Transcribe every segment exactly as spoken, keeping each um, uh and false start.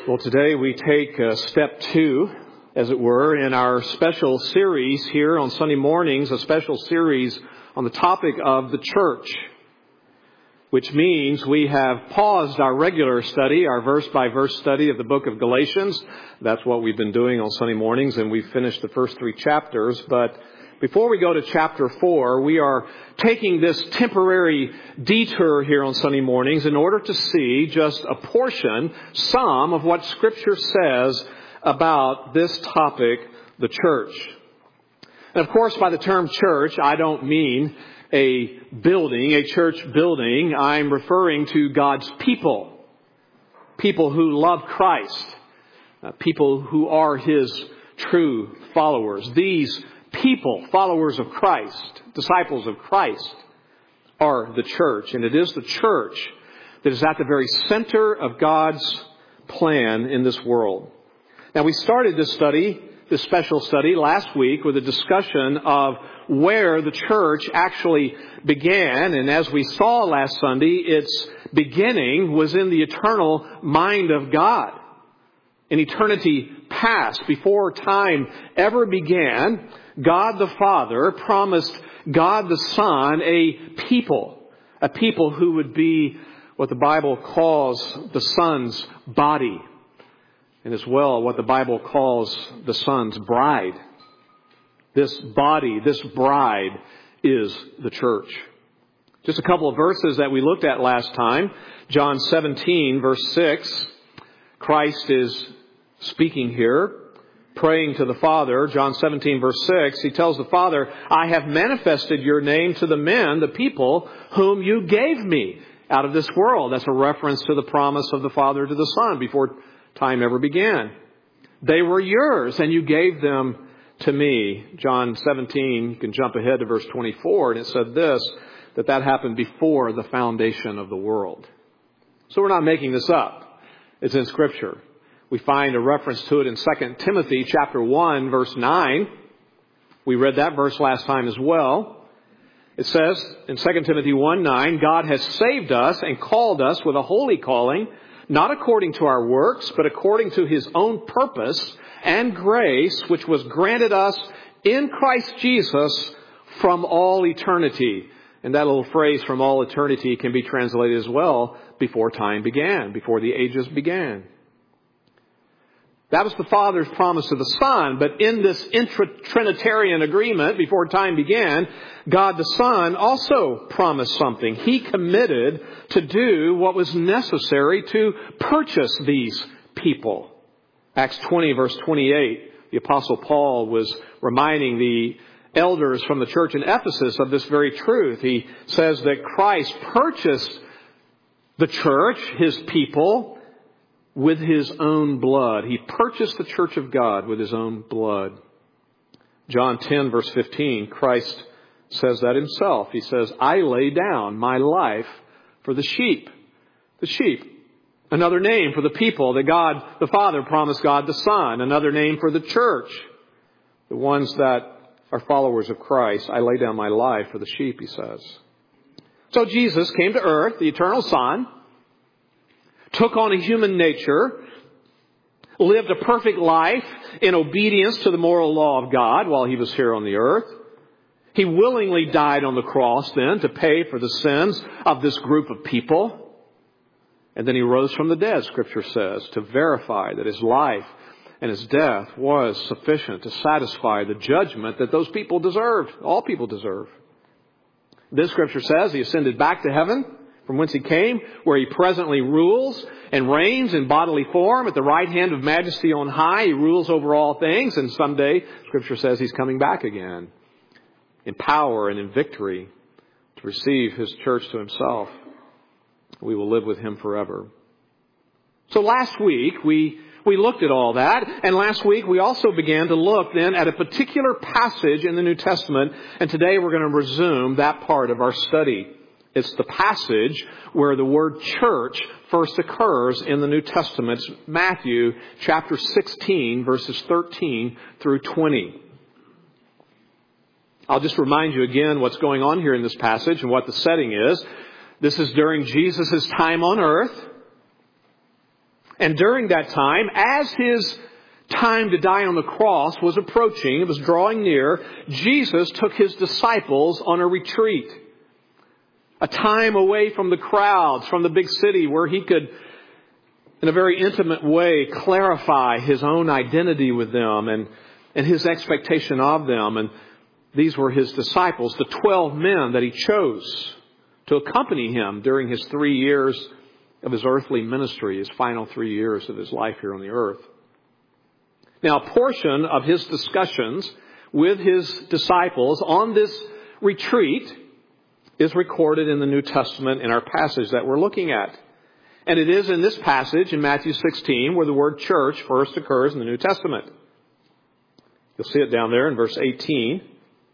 Well, today we take uh, step two, as it were, in our special series here on Sunday mornings, a special series on the topic of the church, which means we have paused our regular study, our verse-by-verse study of the book of Galatians. That's what we've been doing on Sunday mornings, and we've finished the first three chapters. But before we go to chapter four, we are taking this temporary detour here on Sunday mornings in order to see just a portion, some of what Scripture says about this topic, the church. And of course, by the term church, I don't mean a building, a church building. I'm referring to God's people, people who love Christ, uh, people who are His true followers. These people, followers of Christ, disciples of Christ, are the church. And it is the church that is at the very center of God's plan in this world. Now, we started this study, this special study, last week with a discussion of where the church actually began. And as we saw last Sunday, its beginning was in the eternal mind of God. In eternity past, before time ever began, God the Father promised God the Son a people, a people who would be what the Bible calls the Son's body, and as well what the Bible calls the Son's bride. This body, this bride is the church. Just a couple of verses that we looked at last time. John seventeen, verse six. Christ is speaking here, praying to the Father. John seventeen, verse six. He tells the Father, I have manifested your name to the men, the people whom you gave me out of this world. That's a reference to the promise of the Father to the Son before time ever began. They were yours and you gave them to me. John seventeen, you can jump ahead to verse twenty-four, and it said this, that that happened before the foundation of the world. So we're not making this up. It's in Scripture. We find a reference to it in Second Timothy chapter one, verse nine. We read that verse last time as well. It says in Second Timothy one nine, God has saved us and called us with a holy calling, not according to our works, but according to His own purpose and grace, which was granted us in Christ Jesus from all eternity. And that little phrase, from all eternity, can be translated as well, before time began, before the ages began. That was the Father's promise to the Son. But in this intra-Trinitarian agreement, before time began, God the Son also promised something. He committed to do what was necessary to purchase these people. Acts twenty, verse twenty-eight, the Apostle Paul was reminding the elders from the church in Ephesus of this very truth. He says that Christ purchased the church, His people, with His own blood. He purchased the church of God with His own blood. John ten, verse fifteen, Christ says that Himself. He says, I lay down my life for the sheep. The sheep. Another name for the people that God the Father promised God the Son. Another name for the church. The ones that are followers of Christ. I lay down my life for the sheep, He says. So Jesus came to earth, the eternal Son, took on a human nature, lived a perfect life in obedience to the moral law of God while He was here on the earth. He willingly died on the cross then to pay for the sins of this group of people. And then He rose from the dead, Scripture says, to verify that His life and His death was sufficient to satisfy the judgment that those people deserved, all people deserve. This Scripture says He ascended back to heaven, from whence He came, where He presently rules and reigns in bodily form at the right hand of majesty on high. He rules over all things, and someday, Scripture says, He's coming back again in power and in victory to receive His church to Himself. We will live with Him forever. So last week, we we looked at all that, and last week we also began to look then at a particular passage in the New Testament, and today we're going to resume that part of our study. It's the passage where the word church first occurs in the New Testament. It's Matthew chapter sixteen, verses thirteen through twenty. I'll just remind you again what's going on here in this passage and what the setting is. This is during Jesus' time on earth. And during that time, as his time to die on the cross was approaching, it was drawing near, Jesus took his disciples on a retreat. A time away from the crowds, from the big city, where he could, in a very intimate way, clarify his own identity with them and, and his expectation of them. And these were his disciples, the twelve men that he chose to accompany him during his three years of his earthly ministry, his final three years of his life here on the earth. Now, a portion of his discussions with his disciples on this retreat is recorded in the New Testament in our passage that we're looking at. And it is in this passage in Matthew sixteen where the word church first occurs in the New Testament. You'll see it down there in verse eighteen.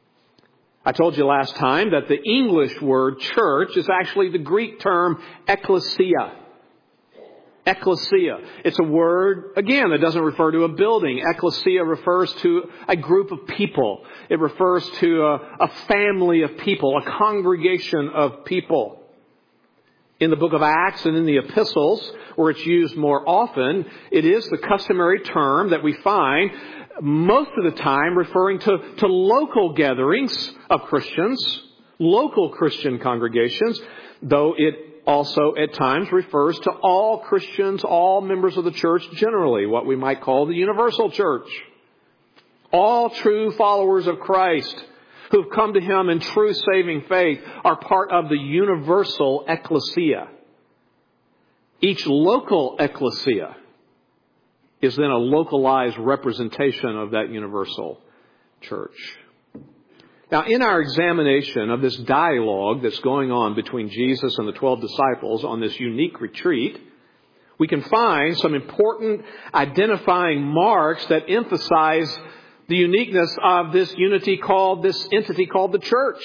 I told you last time that the English word church is actually the Greek term ekklesia. Ecclesia. It's a word, again, that doesn't refer to a building. Ecclesia refers to a group of people. It refers to a, a family of people, a congregation of people. In the book of Acts and in the epistles, where it's used more often, it is the customary term that we find most of the time referring to, to local gatherings of Christians, local Christian congregations, though it also at times refers to all Christians, all members of the church generally, what we might call the universal church. All true followers of Christ who've come to him in true saving faith are part of the universal ecclesia. Each local ecclesia is then a localized representation of that universal church. Now, in our examination of this dialogue that's going on between Jesus and the twelve disciples on this unique retreat, we can find some important identifying marks that emphasize the uniqueness of this unity called, this entity called the church.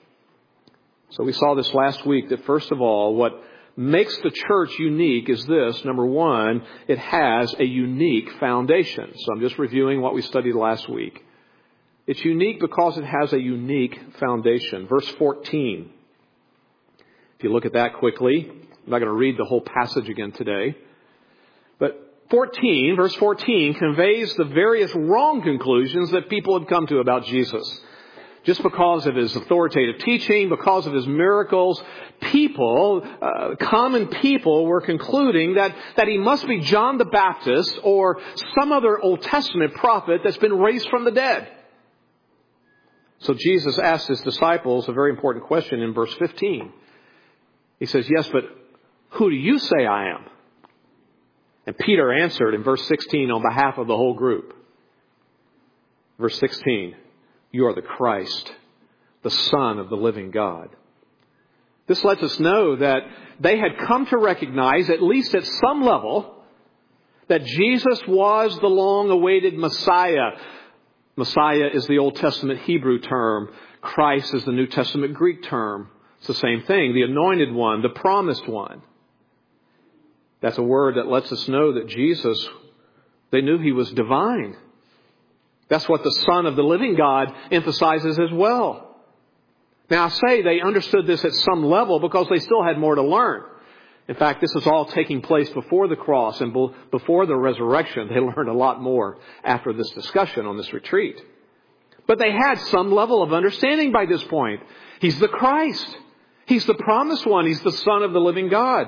So we saw this last week that first of all, what makes the church unique is this. Number one, it has a unique foundation. So I'm just reviewing what we studied last week. It's unique because it has a unique foundation. Verse fourteen. If you look at that quickly, I'm not going to read the whole passage again today. But fourteen, verse fourteen conveys the various wrong conclusions that people had come to about Jesus. Just because of his authoritative teaching, because of his miracles, people, uh, common people were concluding that, that he must be John the Baptist or some other Old Testament prophet that's been raised from the dead. So Jesus asked his disciples a very important question in verse fifteen. He says, yes, but who do you say I am? And Peter answered in verse sixteen on behalf of the whole group. Verse sixteen, you are the Christ, the Son of the living God. This lets us know that they had come to recognize, at least at some level, that Jesus was the long-awaited Messiah. Messiah is the Old Testament Hebrew term. Christ is the New Testament Greek term. It's the same thing. The anointed one, the promised one. That's a word that lets us know that Jesus, they knew he was divine. That's what the Son of the living God emphasizes as well. Now I say they understood this at some level because they still had more to learn. In fact, this is all taking place before the cross and before the resurrection. They learned a lot more after this discussion on this retreat. But they had some level of understanding by this point. He's the Christ. He's the promised one. He's the Son of the living God.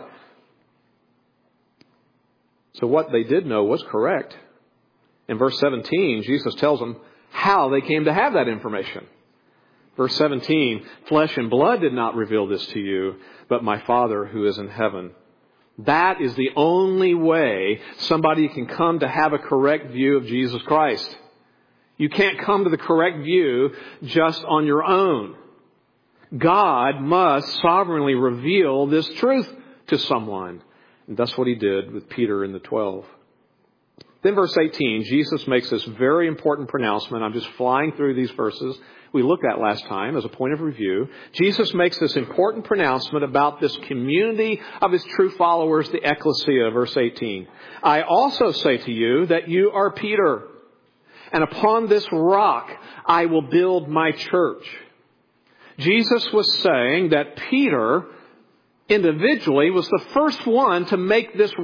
So what they did know was correct. In verse seventeen, Jesus tells them how they came to have that information. Verse seventeen, flesh and blood did not reveal this to you, but my Father who is in heaven. That is the only way somebody can come to have a correct view of Jesus Christ. You can't come to the correct view just on your own. God must sovereignly reveal this truth to someone. And that's what he did with Peter and the twelve. Then verse eighteen, Jesus makes this very important pronouncement. I'm just flying through these verses we looked at last time as a point of review. Jesus makes this important pronouncement about this community of his true followers, the ecclesia, verse eighteen. I also say to you that you are Peter, and upon this rock I will build my church. Jesus was saying that Peter individually was the first one to make this right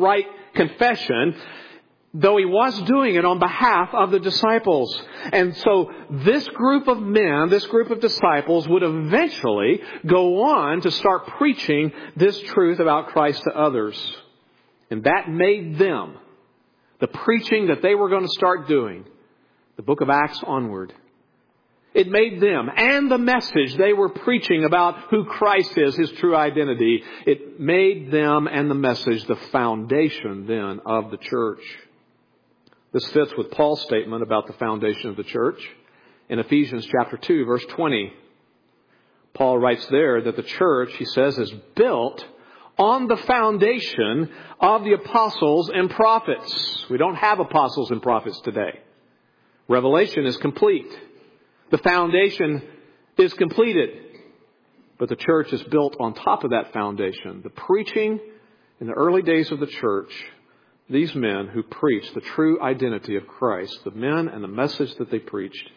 confession, though he was doing it on behalf of the disciples. And so this group of men, this group of disciples would eventually go on to start preaching this truth about Christ to others. And that made them, the preaching that they were going to start doing, the book of Acts onward, it made them and the message they were preaching about who Christ is, His true identity, it made them and the message the foundation then of the church. This fits with Paul's statement about the foundation of the church. In Ephesians chapter two, verse twenty, Paul writes there that the church, he says, is built on the foundation of the apostles and prophets. We don't have apostles and prophets today. Revelation is complete. The foundation is completed. But the church is built on top of that foundation. The preaching in the early days of the church, these men who preached the true identity of Christ, the men and the message that they preached.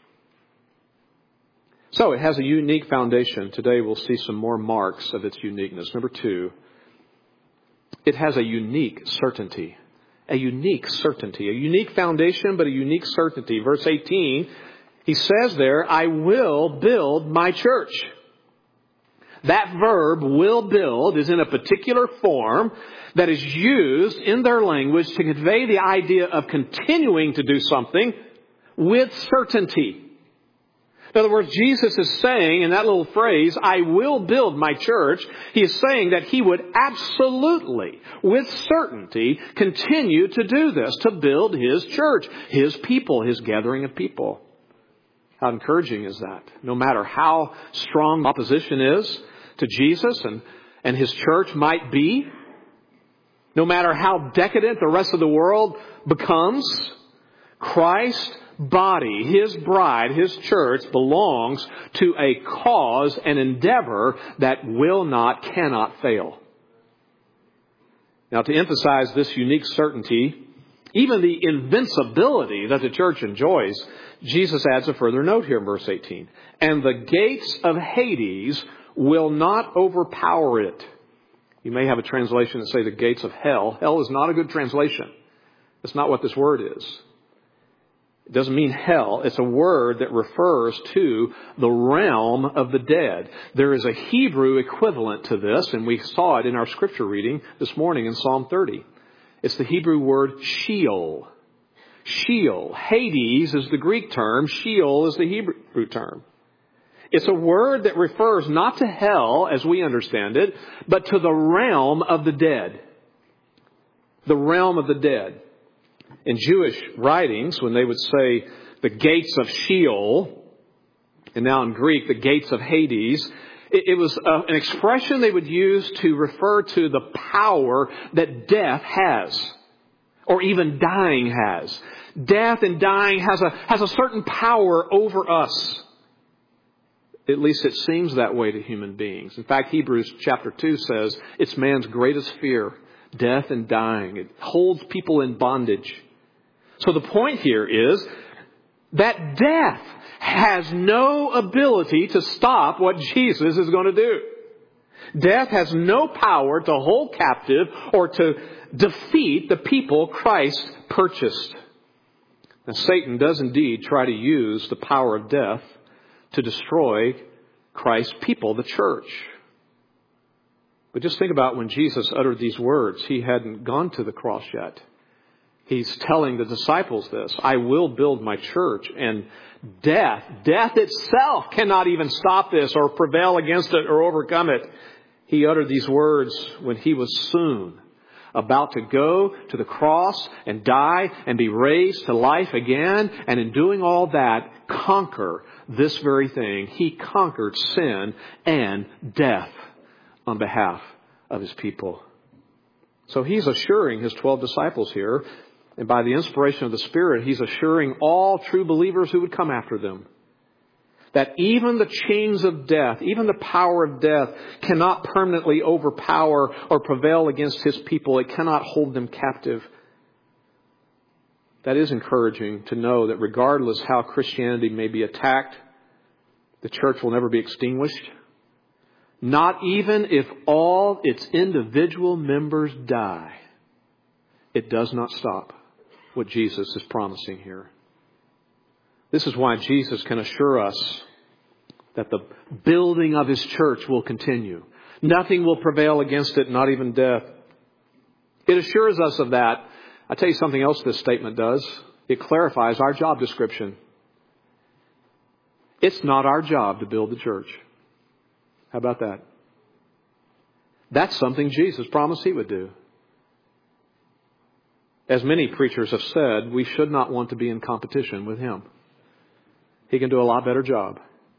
So it has a unique foundation. Today we'll see some more marks of its uniqueness. Number two, it has a unique certainty. A unique certainty. A unique foundation, but a unique certainty. Verse eighteen, he says there, I will build my church. That verb, will build, is in a particular form that is used in their language to convey the idea of continuing to do something with certainty. In other words, Jesus is saying in that little phrase, I will build my church, he is saying that he would absolutely, with certainty, continue to do this, to build his church, his people, his gathering of people. How encouraging is that? No matter how strong opposition is to Jesus and, and his church might be, no matter how decadent the rest of the world becomes, Christ's body, his bride, his church belongs to a cause and endeavor that will not, cannot fail. Now, to emphasize this unique certainty, even the invincibility that the church enjoys, Jesus adds a further note here in verse eighteen. And the gates of Hades will not overpower it. You may have a translation that say the gates of hell. Hell is not a good translation. That's not what this word is. It doesn't mean hell. It's a word that refers to the realm of the dead. There is a Hebrew equivalent to this, and we saw it in our scripture reading this morning in Psalm thirty. It's the Hebrew word Sheol. Sheol. Hades is the Greek term. Sheol is the Hebrew term. It's a word that refers not to hell as we understand it, but to the realm of the dead. The realm of the dead. In Jewish writings, when they would say the gates of Sheol, and now in Greek, the gates of Hades, it, it was uh, an expression they would use to refer to the power that death has, or even dying has. Death and dying has a, has a certain power over us. At least it seems that way to human beings. In fact, Hebrews chapter two says it's man's greatest fear, death and dying. It holds people in bondage. So the point here is that death has no ability to stop what Jesus is going to do. Death has no power to hold captive or to defeat the people Christ purchased. Now, Satan does indeed try to use the power of death to destroy Christ's people, the church. But just think about when Jesus uttered these words. He hadn't gone to the cross yet. He's telling the disciples this. I will build my church. And death, death itself cannot even stop this or prevail against it or overcome it. He uttered these words when he was soon about to go to the cross and die and be raised to life again. And in doing all that, conquer this very thing. He conquered sin and death on behalf of his people. So he's assuring his twelve disciples here, and by the inspiration of the Spirit, he's assuring all true believers who would come after them, that even the chains of death, even the power of death cannot permanently overpower or prevail against his people. It cannot hold them captive. That is encouraging to know that regardless how Christianity may be attacked, the church will never be extinguished. Not even if all its individual members die. it does not stop what Jesus is promising here. This is why Jesus can assure us that the building of His church will continue. Nothing will prevail against it, not even death. It assures us of that. I'll tell you something else this statement does. It clarifies our job description. It's not our job to build the church. How about that? That's something Jesus promised He would do. As many preachers have said, we should not want to be in competition with Him. He can do a lot better job.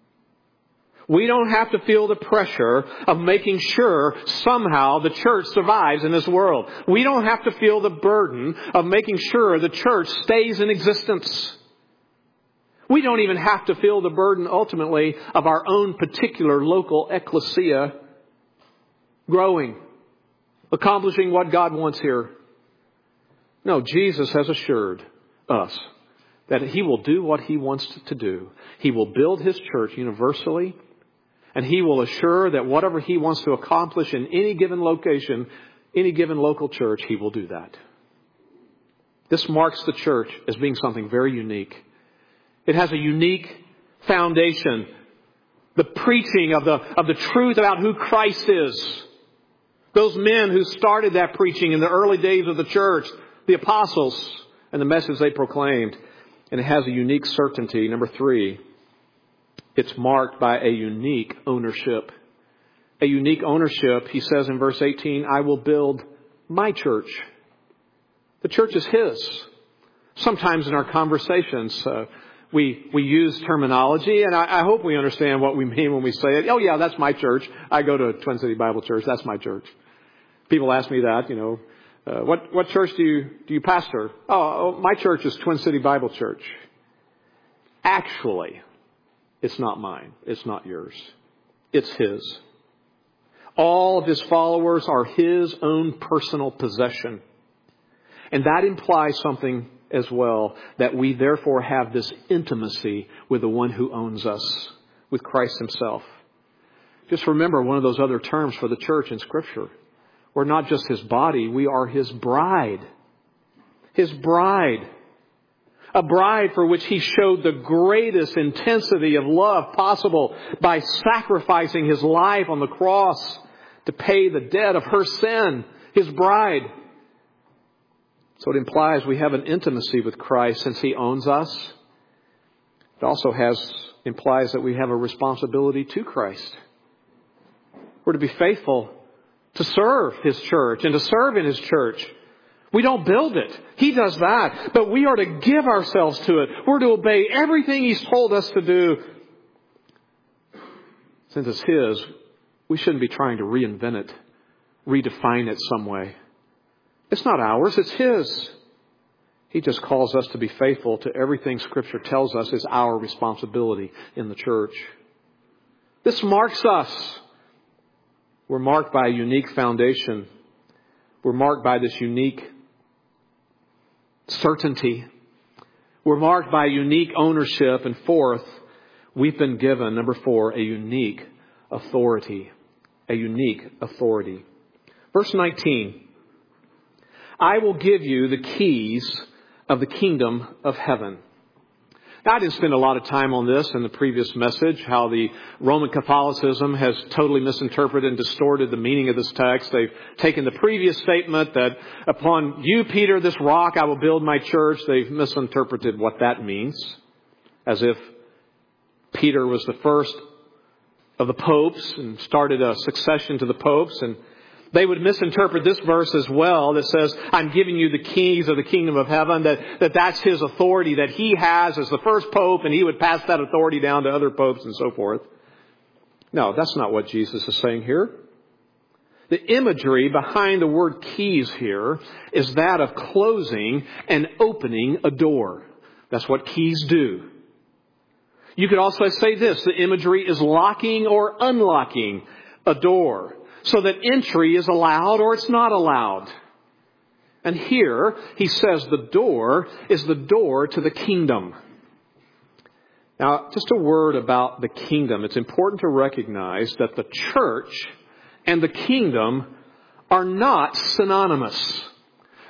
We don't have to feel the pressure of making sure somehow the church survives in this world. We don't have to feel the burden of making sure the church stays in existence. We don't even have to feel the burden ultimately of our own particular local ecclesia growing, accomplishing what God wants here. No, Jesus has assured us that He will do what He wants to do. He will build His church universally. And He will assure that whatever He wants to accomplish in any given location, any given local church, He will do that. This marks the church as being something very unique. It has a unique foundation. The preaching of the, of the truth about who Christ is. Those men who started that preaching in the early days of the church, the apostles, and the message they proclaimed. And it has a unique certainty. Number three. It's marked by a unique ownership. A unique ownership, He says in verse eighteen, I will build my church. The church is His. Sometimes in our conversations, uh, we we use terminology, and I, I hope we understand what we mean when we say it. Oh yeah, that's my church. I go to Twin City Bible Church. That's my church. People ask me that, you know, uh, what what church do you do you pastor? Oh, oh, my church is Twin City Bible Church. Actually, it's not mine. It's not yours. It's His. All of His followers are His own personal possession. And that implies something as well, that we therefore have this intimacy with the one who owns us, with Christ Himself. Just remember one of those other terms for the church in Scripture. We're not just His body, we are His bride. His bride. A bride for which He showed the greatest intensity of love possible by sacrificing His life on the cross to pay the debt of her sin. His bride. So it implies we have an intimacy with Christ since He owns us. It also has implies that we have a responsibility to Christ. We're to be faithful to serve His church and to serve in His church. We don't build it. He does that. But we are to give ourselves to it. We're to obey everything He's told us to do. Since it's His, we shouldn't be trying to reinvent it, redefine it some way. It's not ours, it's His. He just calls us to be faithful to everything Scripture tells us is our responsibility in the church. This marks us. We're marked by a unique foundation. We're marked by this unique certainty. We're marked by unique ownership. And fourth, we've been given, number four, a unique authority. A unique authority. Verse nineteen. I will give you the keys of the kingdom of heaven. Now, I didn't spend a lot of time on this in the previous message, how the Roman Catholicism has totally misinterpreted and distorted the meaning of this text. They've taken the previous statement that upon you, Peter, this rock, I will build my church. They've misinterpreted what that means, as if Peter was the first of the popes and started a succession to the popes. And they would misinterpret this verse as well that says, I'm giving you the keys of the kingdom of heaven, that, that that's His authority that He has as the first pope, and He would pass that authority down to other popes and so forth. No, that's not what Jesus is saying here. The imagery behind the word keys here is that of closing and opening a door. That's what keys do. You could also say this, the imagery is locking or unlocking a door, so that entry is allowed or it's not allowed. And here he says the door is the door to the kingdom. Now, just a word about the kingdom. It's important to recognize that the church and the kingdom are not synonymous.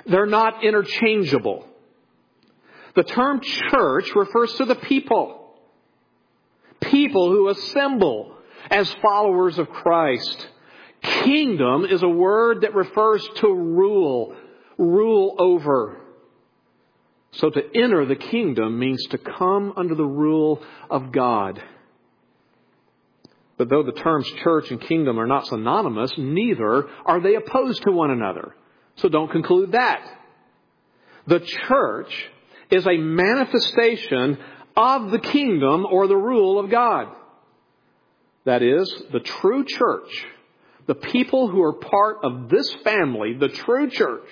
They're not interchangeable. The term church refers to the people. People who assemble as followers of Christ. Kingdom is a word that refers to rule, rule over. So to enter the kingdom means to come under the rule of God. But though the terms church and kingdom are not synonymous, neither are they opposed to one another. So don't conclude that. The church is a manifestation of the kingdom or the rule of God. That is, the true church, the people who are part of this family, the true church,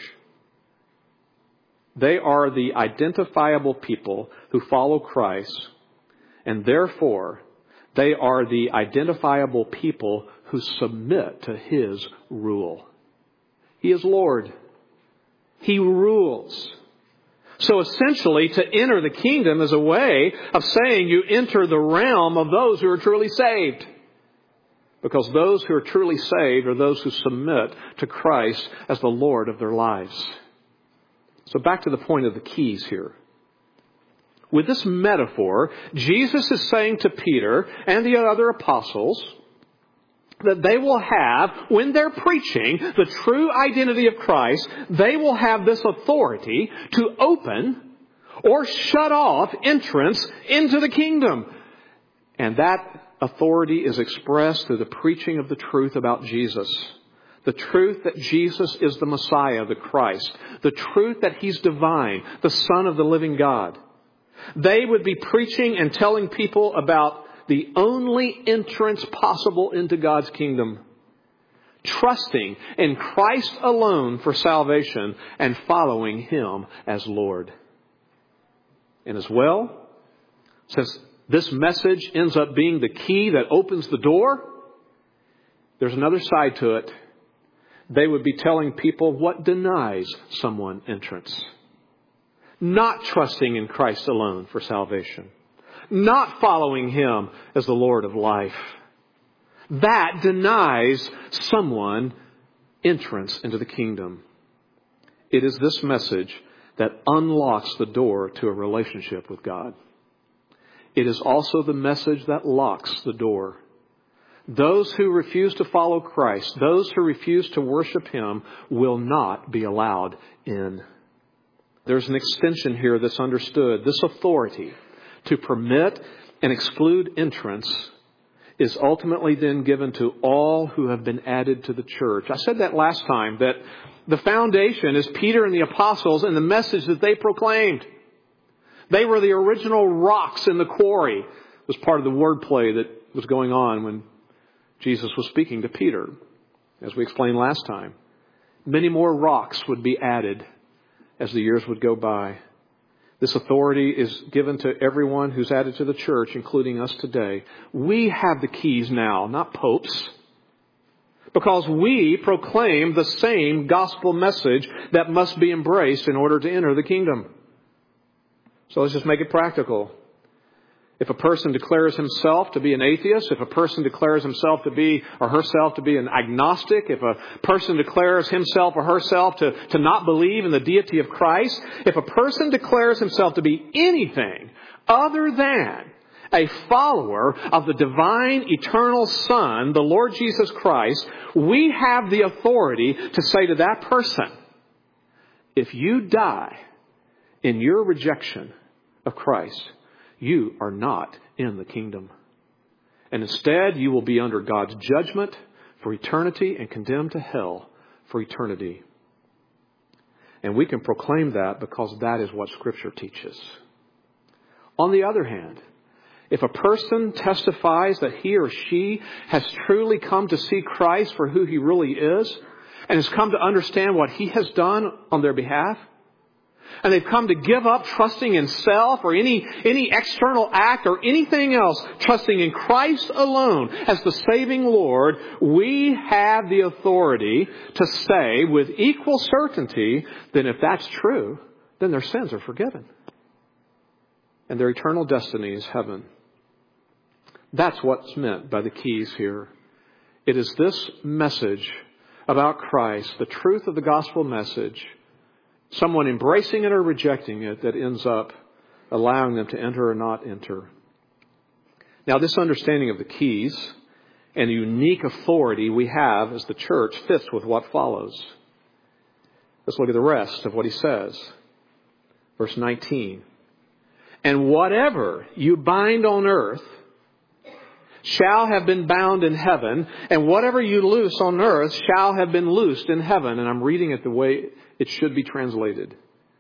they are the identifiable people who follow Christ, and therefore they are the identifiable people who submit to His rule. He is Lord. He rules. So essentially, to enter the kingdom is a way of saying you enter the realm of those who are truly saved. Because those who are truly saved are those who submit to Christ as the Lord of their lives. So back to the point of the keys here. With this metaphor, Jesus is saying to Peter and the other apostles that they will have, when they're preaching the true identity of Christ, they will have this authority to open or shut off entrance into the kingdom. And that authority is expressed through the preaching of the truth about Jesus. The truth that Jesus is the Messiah, the Christ. The truth that He's divine, the Son of the living God. They would be preaching and telling people about the only entrance possible into God's kingdom. Trusting in Christ alone for salvation and following Him as Lord. And as well, since this message ends up being the key that opens the door, there's another side to it. They would be telling people what denies someone entrance. Not trusting in Christ alone for salvation. Not following Him as the Lord of life. That denies someone entrance into the kingdom. It is this message that unlocks the door to a relationship with God. It is also the message that locks the door. Those who refuse to follow Christ, those who refuse to worship Him, will not be allowed in. There's an extension here that's understood. This authority to permit and exclude entrance is ultimately then given to all who have been added to the church. I said that last time, that the foundation is Peter and the apostles and the message that they proclaimed. They were the original rocks in the quarry. It was part of the wordplay that was going on when Jesus was speaking to Peter, as we explained last time. Many more rocks would be added as the years would go by. This authority is given to everyone who's added to the church, including us today. We have the keys now, not popes. Because we proclaim the same gospel message that must be embraced in order to enter the kingdom. So let's just make it practical. If a person declares himself to be an atheist, if a person declares himself to be or herself to be an agnostic, if a person declares himself or herself to, to not believe in the deity of Christ, if a person declares himself to be anything other than a follower of the divine eternal Son, the Lord Jesus Christ, we have the authority to say to that person, if you die in your rejection of Christ, you are not in the kingdom. And instead, you will be under God's judgment for eternity and condemned to hell for eternity. And we can proclaim that because that is what Scripture teaches. On the other hand, if a person testifies that he or she has truly come to see Christ for who He really is, and has come to understand what He has done on their behalf, and they've come to give up trusting in self or any, any external act or anything else, trusting in Christ alone as the saving Lord, we have the authority to say with equal certainty that if that's true, then their sins are forgiven. And their eternal destiny is heaven. That's what's meant by the keys here. It is this message about Christ, the truth of the gospel message, someone embracing it or rejecting it that ends up allowing them to enter or not enter. Now, this understanding of the keys and the unique authority we have as the church fits with what follows. Let's look at the rest of what he says. Verse nineteen. And whatever you bind on earth shall have been bound in heaven, and whatever you loose on earth shall have been loosed in heaven. And I'm reading it the way it should be translated.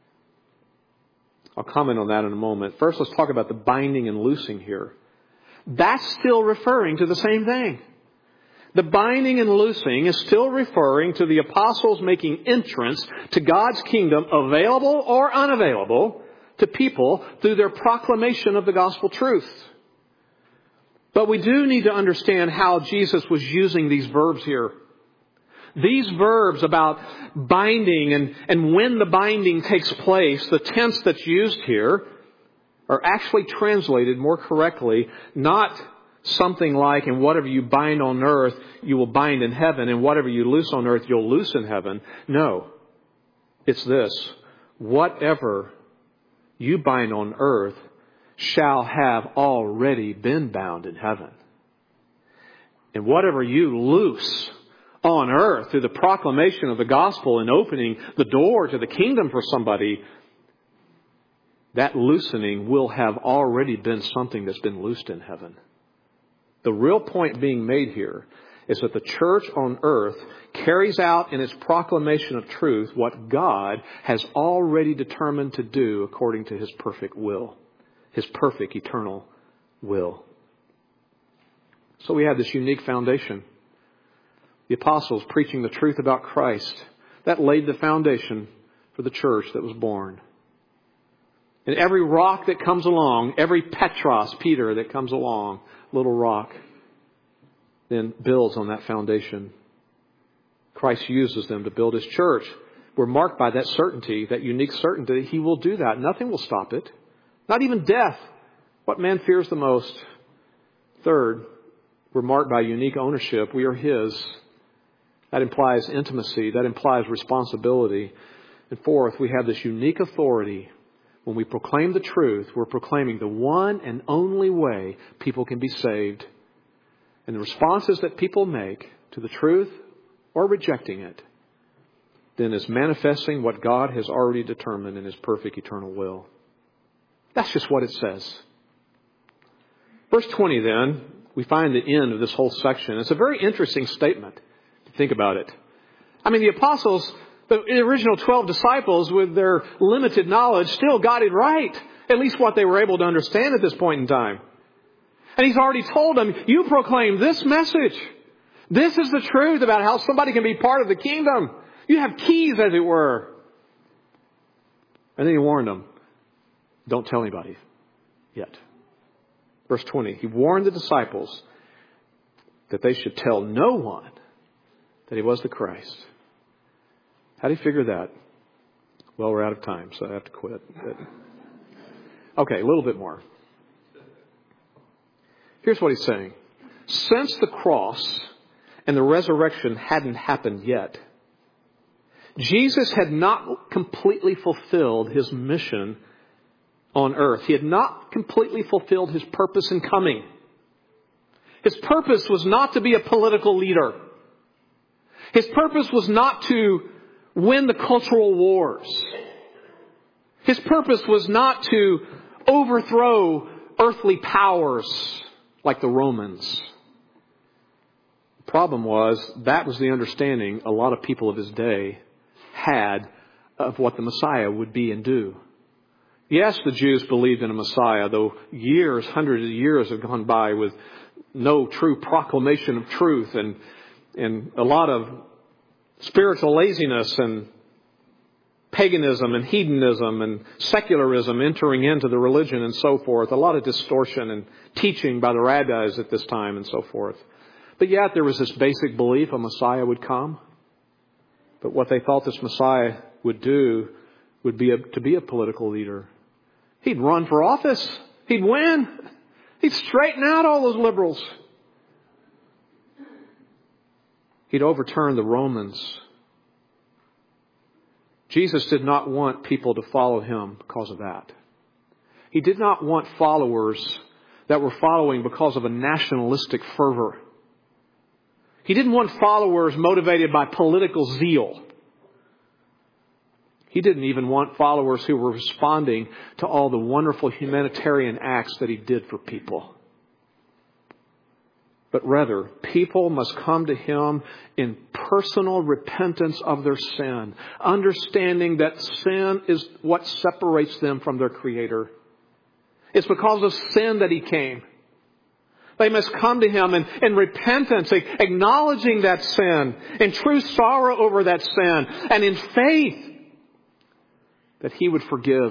I'll comment on that in a moment. First, let's talk about the binding and loosing here. That's still referring to the same thing. The binding and loosing is still referring to the apostles making entrance to God's kingdom, available or unavailable, to people through their proclamation of the gospel truth. But we do need to understand how Jesus was using these verbs here. These verbs about binding and, and when the binding takes place, the tense that's used here, are actually translated more correctly, not something like, and whatever you bind on earth, you will bind in heaven, and whatever you loose on earth, you'll loose in heaven. No, it's this: whatever you bind on earth shall have already been bound in heaven. And whatever you loose on earth through the proclamation of the gospel and opening the door to the kingdom for somebody, that loosening will have already been something that's been loosed in heaven. The real point being made here is that the church on earth carries out in its proclamation of truth what God has already determined to do according to His perfect will, His perfect eternal will. So we have this unique foundation. The apostles preaching the truth about Christ. That laid the foundation for the church that was born. And every rock that comes along, every Petros, Peter, that comes along, little rock, then builds on that foundation. Christ uses them to build His church. We're marked by that certainty, that unique certainty that He will do that. Nothing will stop it. Not even death. What man fears the most. Third, we're marked by unique ownership. We are His. That implies intimacy. That implies responsibility. And fourth, we have this unique authority. When we proclaim the truth, we're proclaiming the one and only way people can be saved. And the responses that people make to the truth or rejecting it then is manifesting what God has already determined in His perfect eternal will. That's just what it says. Verse twenty then, we find the end of this whole section. It's a very interesting statement. Think about it. I mean, the apostles, the original twelve disciples, with their limited knowledge, still got it right. At least what they were able to understand at this point in time. And He's already told them, you proclaim this message. This is the truth about how somebody can be part of the kingdom. You have keys, as it were. And then He warned them, don't tell anybody yet. Verse twenty, He warned the disciples that they should tell no one that He was the Christ. How do you figure that? Well, we're out of time, so I have to quit. Okay, a little bit more. Here's what He's saying. Since the cross and the resurrection hadn't happened yet, Jesus had not completely fulfilled His mission on earth. He had not completely fulfilled His purpose in coming. His purpose was not to be a political leader. His purpose was not to win the cultural wars. His purpose was not to overthrow earthly powers like the Romans. The problem was that was the understanding a lot of people of His day had of what the Messiah would be and do. Yes, the Jews believed in a Messiah, though years, hundreds of years have gone by with no true proclamation of truth and, and a lot of spiritual laziness and paganism and hedonism and secularism entering into the religion and so forth. A lot of distortion and teaching by the rabbis at this time and so forth. But yet there was this basic belief a Messiah would come. But what they thought this Messiah would do would be a, to be a political leader. He'd run for office. He'd win. He'd straighten out all those liberals. He'd overturn the Romans. Jesus did not want people to follow him because of that. He did not want followers that were following because of a nationalistic fervor. He didn't want followers motivated by political zeal. He didn't even want followers who were responding to all the wonderful humanitarian acts that he did for people. But rather, people must come to him in personal repentance of their sin, understanding that sin is what separates them from their Creator. It's because of sin that he came. They must come to him in, in repentance, acknowledging that sin, in true sorrow over that sin, and in faith that he would forgive.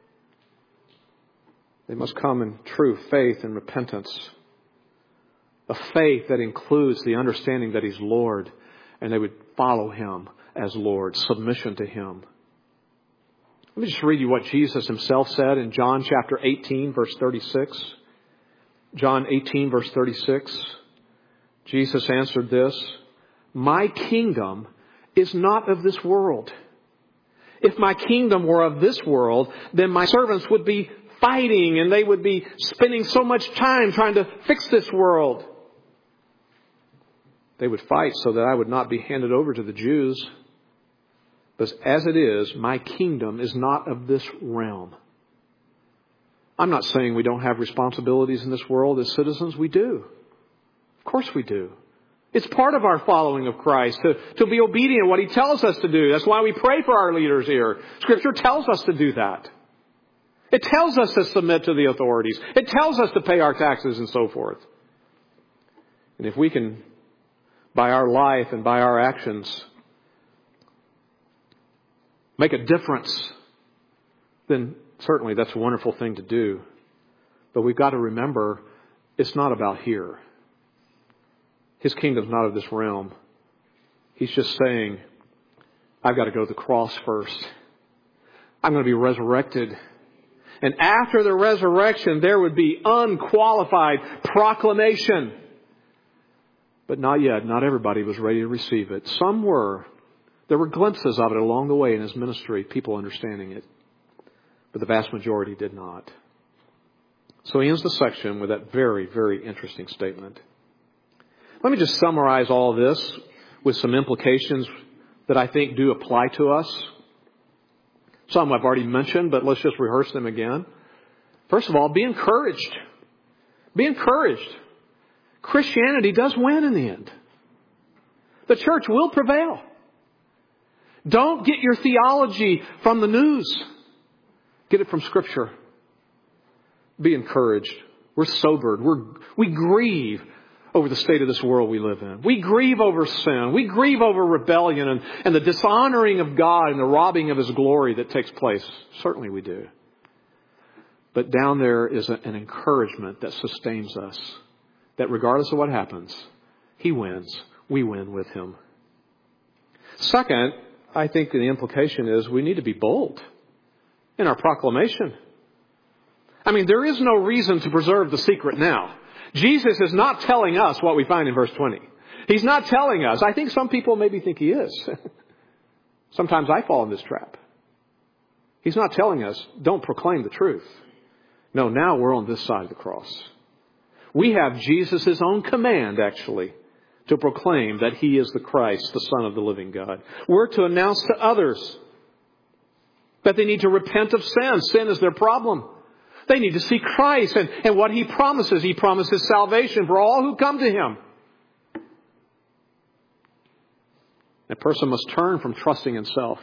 They must come in true faith and repentance. A faith that includes the understanding that he's Lord, and they would follow him as Lord, submission to him. Let me just read you what Jesus himself said in John chapter eighteen, verse thirty-six. John eighteen, verse thirty-six. Jesus answered this, "My kingdom is not of this world. If my kingdom were of this world, then my servants would be fighting and they would be spending so much time trying to fix this world. They would fight so that I would not be handed over to the Jews. But as it is, my kingdom is not of this realm." I'm not saying we don't have responsibilities in this world as citizens. We do. Of course we do. It's part of our following of Christ to, to be obedient to what he tells us to do. That's why we pray for our leaders here. Scripture tells us to do that. It tells us to submit to the authorities. It tells us to pay our taxes and so forth. And if we can, by our life and by our actions, make a difference, then certainly that's a wonderful thing to do. But we've got to remember, it's not about here. His kingdom's not of this realm. He's just saying, I've got to go to the cross first. I'm going to be resurrected. And after the resurrection, there would be unqualified proclamation. But not yet. Not everybody was ready to receive it. Some were. There were glimpses of it along the way in his ministry, people understanding it. But the vast majority did not. So he ends the section with that very, very interesting statement. Let me just summarize all of this with some implications that I think do apply to us. Some I've already mentioned, but let's just rehearse them again. First of all, be encouraged. Be encouraged. Christianity does win in the end. The church will prevail. Don't get your theology from the news. Get it from Scripture. Be encouraged. We're sobered. We're, we grieve over the state of this world we live in. We grieve over sin. We grieve over rebellion and, and the dishonoring of God and the robbing of his glory that takes place. Certainly we do. But down there is a, an encouragement that sustains us. That regardless of what happens, he wins. We win with him. Second, I think the implication is we need to be bold in our proclamation. I mean, there is no reason to preserve the secret now. Jesus is not telling us what we find in verse twenty. He's not telling us. I think some people maybe think he is. Sometimes I fall in this trap. He's not telling us, don't proclaim the truth. No, now we're on this side of the cross. We have Jesus' own command, actually, to proclaim that he is the Christ, the Son of the living God. We're to announce to others that they need to repent of sin. Sin is their problem. They need to see Christ and, and what he promises. He promises salvation for all who come to him. A person must turn from trusting in self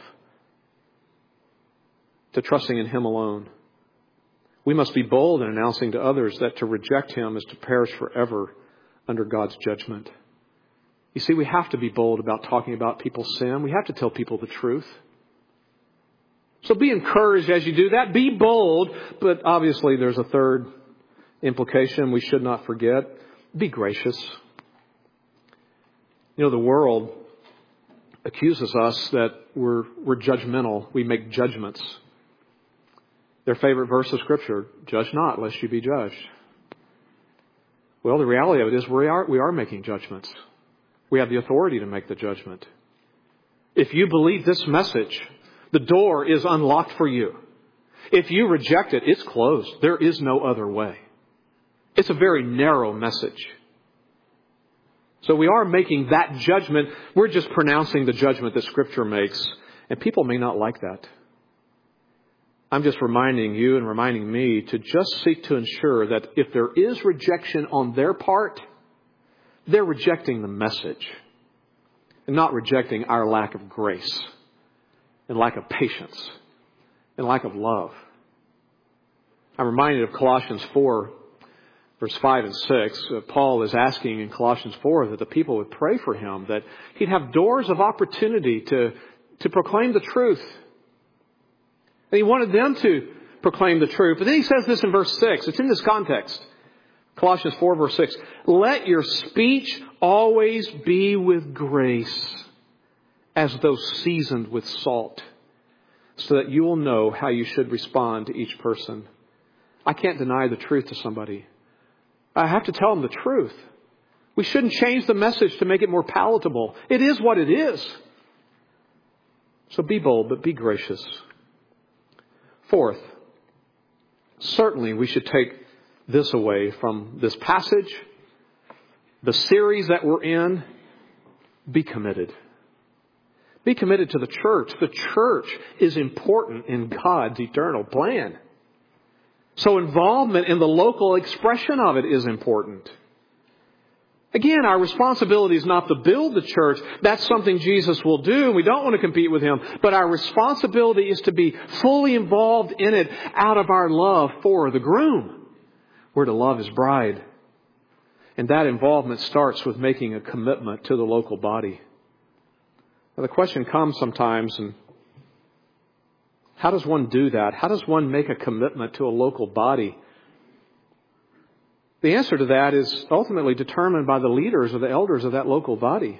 to trusting in him alone. We must be bold in announcing to others that to reject him is to perish forever under God's judgment. You see, we have to be bold about talking about people's sin. We have to tell people the truth. So be encouraged as you do that. Be bold. But obviously there's a third implication we should not forget. Be gracious. You know, the world accuses us that we're, we're judgmental. We make judgments. Their favorite verse of Scripture, judge not lest you be judged. Well, the reality of it is we are, we are making judgments. We have the authority to make the judgment. If you believe this message, The door is unlocked for you. If you reject it, it's closed. There is no other way. It's a very narrow message. So we are making that judgment. We're just pronouncing the judgment that Scripture makes. And people may not like that. I'm just reminding you and reminding me to just seek to ensure that if there is rejection on their part, they're rejecting the message and not rejecting our lack of grace and lack of patience and lack of love. I'm reminded of Colossians four, verse five and six. Uh, Paul is asking in Colossians four that the people would pray for him, that he'd have doors of opportunity to, to proclaim the truth. And he wanted them to proclaim the truth. But then he says this in verse six. It's in this context. Colossians four, verse six. Let your speech always be with grace, as though seasoned with salt, so that you will know how you should respond to each person. I can't deny the truth to somebody. I have to tell them the truth. We shouldn't change the message to make it more palatable. It is what it is. So be bold, but be gracious. Fourth, certainly we should take this away from this passage, the series that we're in. Be committed. Be committed to the church. The church is important in God's eternal plan. So involvement in the local expression of it is important. Again, our responsibility is not to build the church. That's something Jesus will do. We don't want to compete with Him. But our responsibility is to be fully involved in it out of our love for the groom. We're to love His bride. And that involvement starts with making a commitment to the local body. Now, the question comes sometimes, and how does one do that? How does one make a commitment to a local body? The answer to that is ultimately determined by the leaders or the elders of that local body.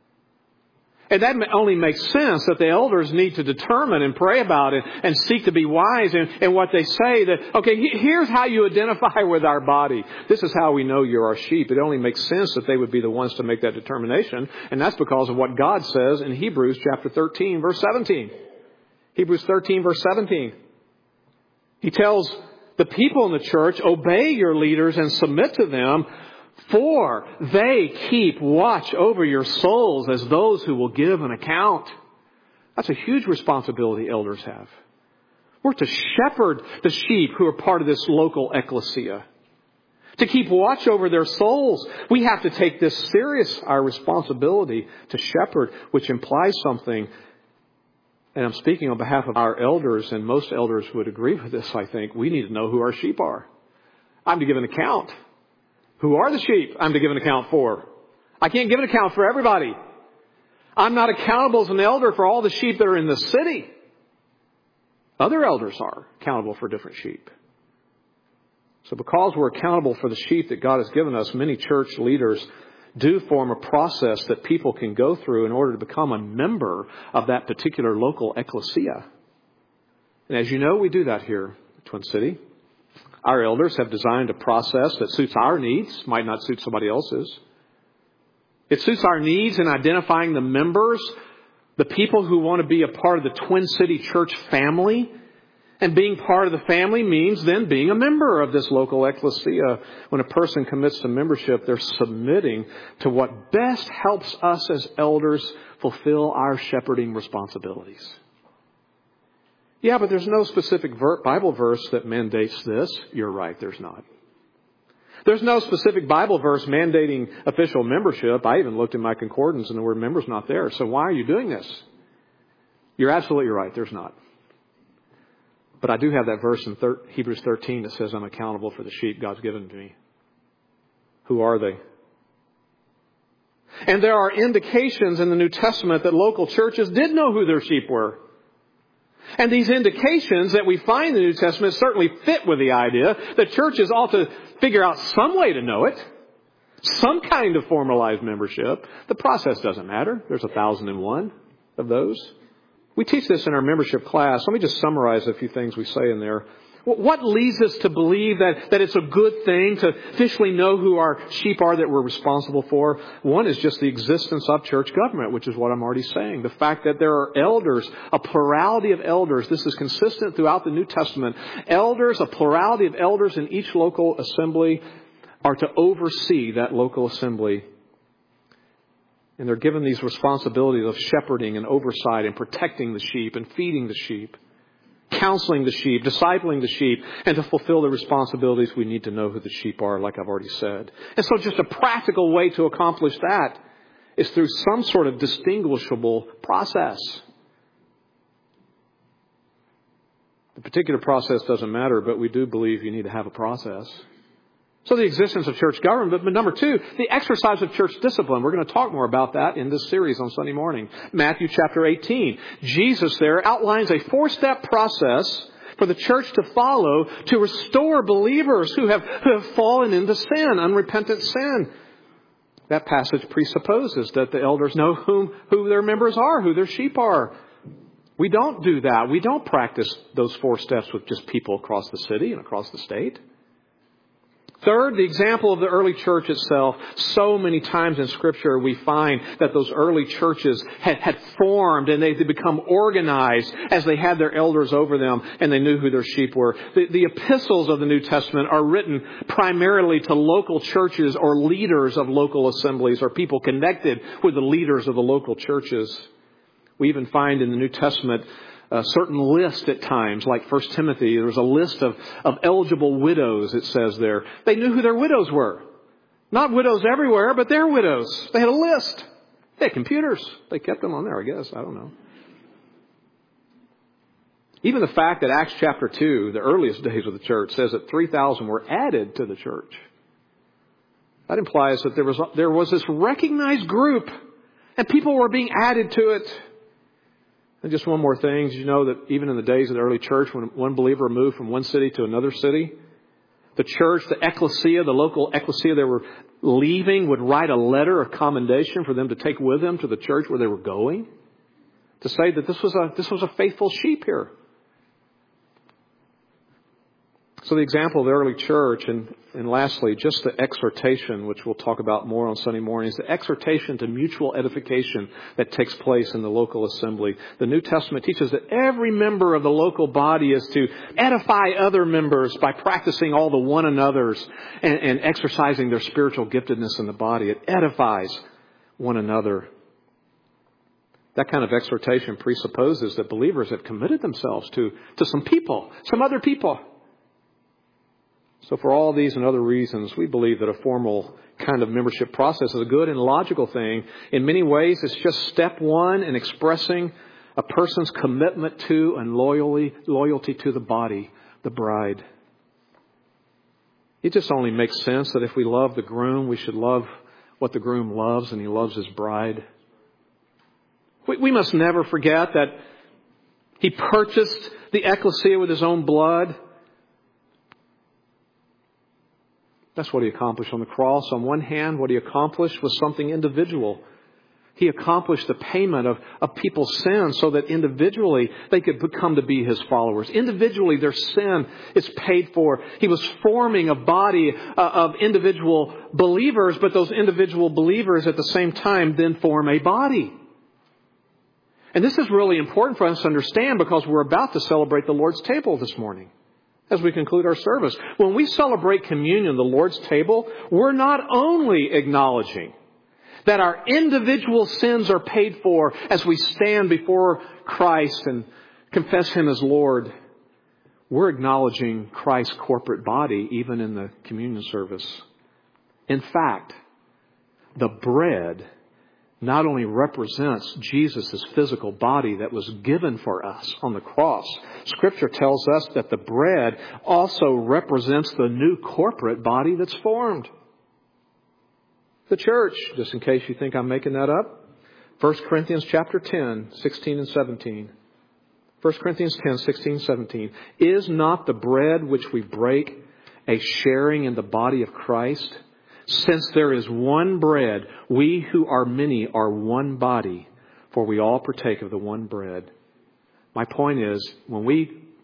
And that only makes sense that the elders need to determine and pray about it and seek to be wise in, in what they say. That, okay, here's how you identify with our body. This is how we know you're our sheep. It only makes sense that they would be the ones to make that determination. And that's because of what God says in Hebrews chapter thirteen, verse seventeen. Hebrews thirteen, verse seventeen. He tells the people in the church, obey your leaders and submit to them, for they keep watch over your souls as those who will give an account. That's a huge responsibility elders have. We're to shepherd the sheep who are part of this local ecclesia. To keep watch over their souls. We have to take this serious, our responsibility to shepherd, which implies something. And I'm speaking on behalf of our elders, and most elders would agree with this, I think. We need to know who our sheep are. I'm to give an account. Who are the sheep I'm to give an account for? I can't give an account for everybody. I'm not accountable as an elder for all the sheep that are in the city. Other elders are accountable for different sheep. So because we're accountable for the sheep that God has given us, many church leaders do form a process that people can go through in order to become a member of that particular local ecclesia. And as you know, we do that here at Twin City. Our elders have designed a process that suits our needs, might not suit somebody else's. It suits our needs in identifying the members, the people who want to be a part of the Twin City Church family. And being part of the family means then being a member of this local ecclesia. When a person commits to membership, they're submitting to what best helps us as elders fulfill our shepherding responsibilities. Yeah, but there's no specific Bible verse that mandates this. You're right, there's not. There's no specific Bible verse mandating official membership. I even looked in my concordance and the word member's not there. So why are you doing this? You're absolutely right, there's not. But I do have that verse in Hebrews thirteen that says I'm accountable for the sheep God's given to me. Who are they? And there are indications in the New Testament that local churches did know who their sheep were. And these indications that we find in the New Testament certainly fit with the idea that churches ought to figure out some way to know it. Some kind of formalized membership. The process doesn't matter. There's a thousand and one of those. We teach this in our membership class. Let me just summarize a few things we say in there. What leads us to believe that, that it's a good thing to officially know who our sheep are that we're responsible for? One is just the existence of church government, which is what I'm already saying. The fact that there are elders, a plurality of elders. This is consistent throughout the New Testament. Elders, a plurality of elders in each local assembly are to oversee that local assembly. And they're given these responsibilities of shepherding and oversight and protecting the sheep and feeding the sheep, counseling the sheep, discipling the sheep, and to fulfill the responsibilities we need to know who the sheep are, like I've already said. And so just a practical way to accomplish that is through some sort of distinguishable process. The particular process doesn't matter, but we do believe you need to have a process. So the existence of church government, but number two, the exercise of church discipline. We're going to talk more about that in this series on Sunday morning. Matthew chapter eighteen. Jesus there outlines a four-step process for the church to follow to restore believers who have, who have fallen into sin, unrepentant sin. That passage presupposes that the elders know whom, who their members are, who their sheep are. We don't do that. We don't practice those four steps with just people across the city and across the state. Third, the example of the early church itself. So many times in Scripture we find that those early churches had, had formed and they had become organized as they had their elders over them and they knew who their sheep were. The, the epistles of the New Testament are written primarily to local churches or leaders of local assemblies or people connected with the leaders of the local churches. We even find in the New Testament a certain list at times, like First Timothy. There was a list of, of eligible widows, it says there. They knew who their widows were. Not widows everywhere, but their widows. They had a list. They had computers. They kept them on there, I guess. I don't know. Even the fact that Acts chapter two, the earliest days of the church, says that three thousand were added to the church. That implies that there was, there was this recognized group and people were being added to it. And just one more thing. Did you know that even in the days of the early church, when one believer moved from one city to another city, the church, the ecclesia, the local ecclesia they were leaving would write a letter of commendation for them to take with them to the church where they were going, to say that this was a, this was a faithful sheep here. So the example of the early church, and, and lastly, just the exhortation, which we'll talk about more on Sunday mornings, the exhortation to mutual edification that takes place in the local assembly. The New Testament teaches that every member of the local body is to edify other members by practicing all the one another's and, and exercising their spiritual giftedness in the body. It edifies one another. That kind of exhortation presupposes that believers have committed themselves to, to some people, some other people. So for all these and other reasons, we believe that a formal kind of membership process is a good and logical thing. In many ways, it's just step one in expressing a person's commitment to and loyalty, loyalty to the body, the bride. It just only makes sense that if we love the groom, we should love what the groom loves, and he loves his bride. We, we must never forget that he purchased the ecclesia with his own blood. That's what he accomplished on the cross. On one hand, what he accomplished was something individual. He accomplished the payment of, of people's sins so that individually they could become to be his followers. Individually, their sin is paid for. He was forming a body uh, of individual believers, but those individual believers at the same time then form a body. And this is really important for us to understand because we're about to celebrate the Lord's table this morning. As we conclude our service, when we celebrate communion, the Lord's table, we're not only acknowledging that our individual sins are paid for as we stand before Christ and confess Him as Lord. We're acknowledging Christ's corporate body even in the communion service. In fact, the bread not only represents Jesus' physical body that was given for us on the cross. Scripture tells us that the bread also represents the new corporate body that's formed. The church, just in case you think I'm making that up. First Corinthians chapter ten, sixteen and seventeen. First Corinthians ten, sixteen, seventeen. Is not the bread which we break a sharing in the body of Christ? Since there is one bread, we who are many are one body, for we all partake of the one bread. My point is, when we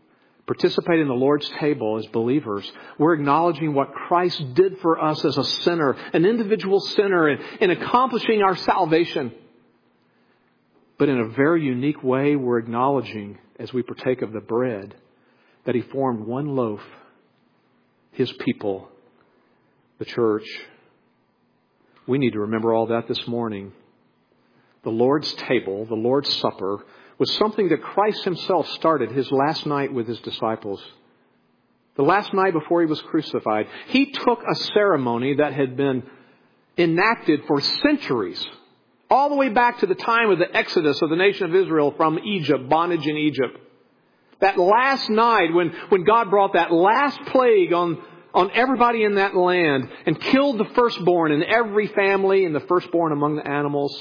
participate in the Lord's table as believers, we're acknowledging what Christ did for us as a sinner, an individual sinner, in, in accomplishing our salvation. But in a very unique way, we're acknowledging, as we partake of the bread, that He formed one loaf, His people, the church. We need to remember all that this morning. The Lord's table, the Lord's Supper, was something that Christ Himself started His last night with His disciples. The last night before He was crucified, He took a ceremony that had been enacted for centuries, all the way back to the time of the exodus of the nation of Israel from Egypt, bondage in Egypt. That last night when, when God brought that last plague on, on everybody in that land and killed the firstborn in every family and the firstborn among the animals.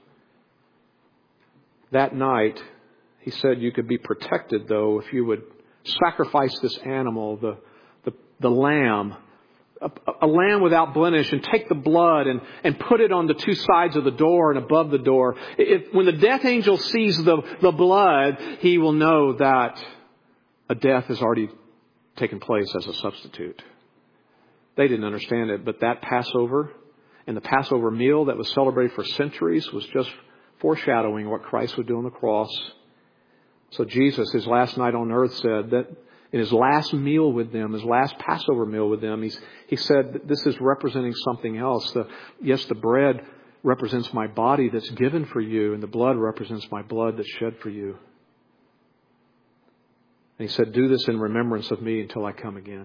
That night, He said you could be protected, though, if you would sacrifice this animal, the, the, the lamb, a, a lamb without blemish, and take the blood and, and put it on the two sides of the door and above the door. If, when the death angel sees the, the blood, he will know that a death has already taken place as a substitute. They didn't understand it, but that Passover and the Passover meal that was celebrated for centuries was just foreshadowing what Christ would do on the cross. So Jesus, His last night on earth, said that in His last meal with them, His last Passover meal with them, he's, He said that this is representing something else. The, yes, the bread represents my body that's given for you, and the blood represents my blood that's shed for you. And He said, do this in remembrance of me until I come again.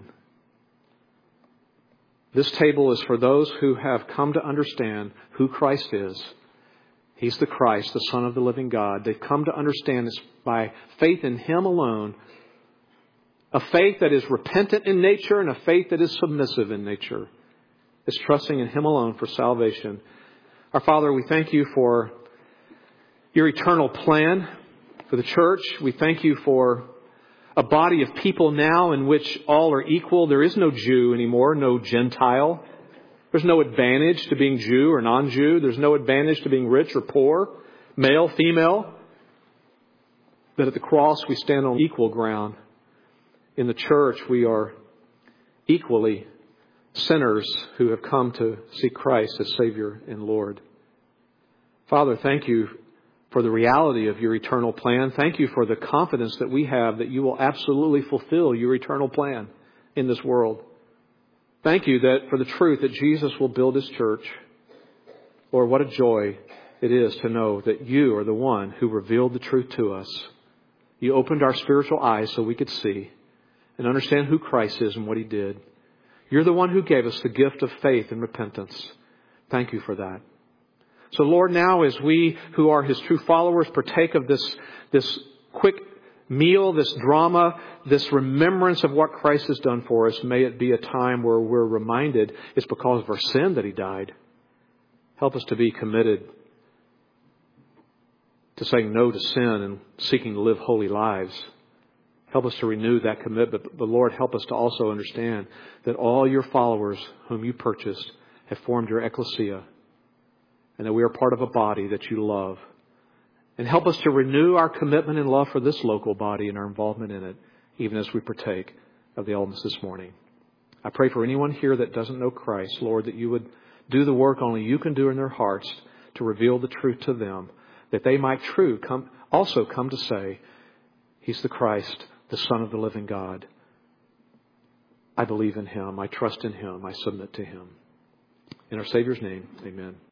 This table is for those who have come to understand who Christ is. He's the Christ, the Son of the living God. They've come to understand this by faith in Him alone. A faith that is repentant in nature and a faith that is submissive in nature. It's trusting in Him alone for salvation. Our Father, we thank You for Your eternal plan for the church. We thank You for a body of people now in which all are equal. There is no Jew anymore, no Gentile. There's no advantage to being Jew or non-Jew. There's no advantage to being rich or poor, male, female. That at the cross we stand on equal ground. In the church we are equally sinners who have come to see Christ as Savior and Lord. Father, thank You for the reality of Your eternal plan. Thank You for the confidence that we have that You will absolutely fulfill Your eternal plan in this world. Thank You that for the truth that Jesus will build His church. Lord, what a joy it is to know that You are the one who revealed the truth to us. You opened our spiritual eyes so we could see and understand who Christ is and what He did. You're the one who gave us the gift of faith and repentance. Thank You for that. So Lord, now as we who are His true followers partake of this, this quick meal, this drama, this remembrance of what Christ has done for us, may it be a time where we're reminded it's because of our sin that He died. Help us to be committed to saying no to sin and seeking to live holy lives. Help us to renew that commitment. But Lord, help us to also understand that all Your followers whom You purchased have formed Your ecclesia, and that we are part of a body that You love. And help us to renew our commitment and love for this local body and our involvement in it, even as we partake of the elements this morning. I pray for anyone here that doesn't know Christ, Lord, that You would do the work only You can do in their hearts to reveal the truth to them, that they might true come, also come to say, He's the Christ, the Son of the living God. I believe in Him. I trust in Him. I submit to Him. In our Savior's name, amen.